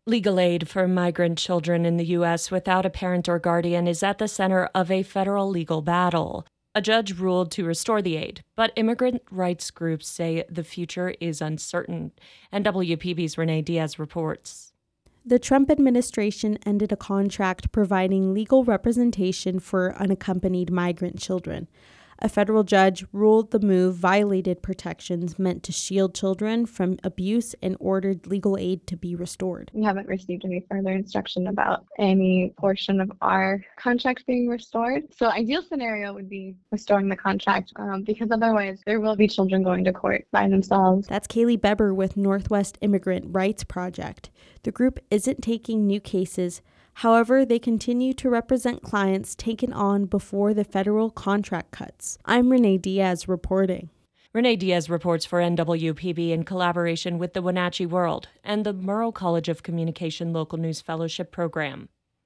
Legal aid for migrant children in the U.S. without a parent or guardian is at the center of a federal legal battle. A judge ruled to restore the aid, but immigrant rights groups say the future is uncertain. And WPB's Renee Diaz reports. The Trump administration ended a contract providing legal representation for unaccompanied migrant children. A federal judge ruled the move violated protections meant to shield children from abuse and ordered legal aid to be restored. We haven't received any further instruction about any portion of our contract being restored. So ideal scenario would be restoring the contract because otherwise there will be children going to court by themselves. That's Kaylee Beber with Northwest Immigrant Rights Project. The group isn't taking new cases. However, they continue to represent clients taken on before the federal contract cuts. I'm Renee Diaz reporting. Renee Diaz reports for NWPB in collaboration with the Wenatchee World and the Murrow College of Communication Local News Fellowship Program.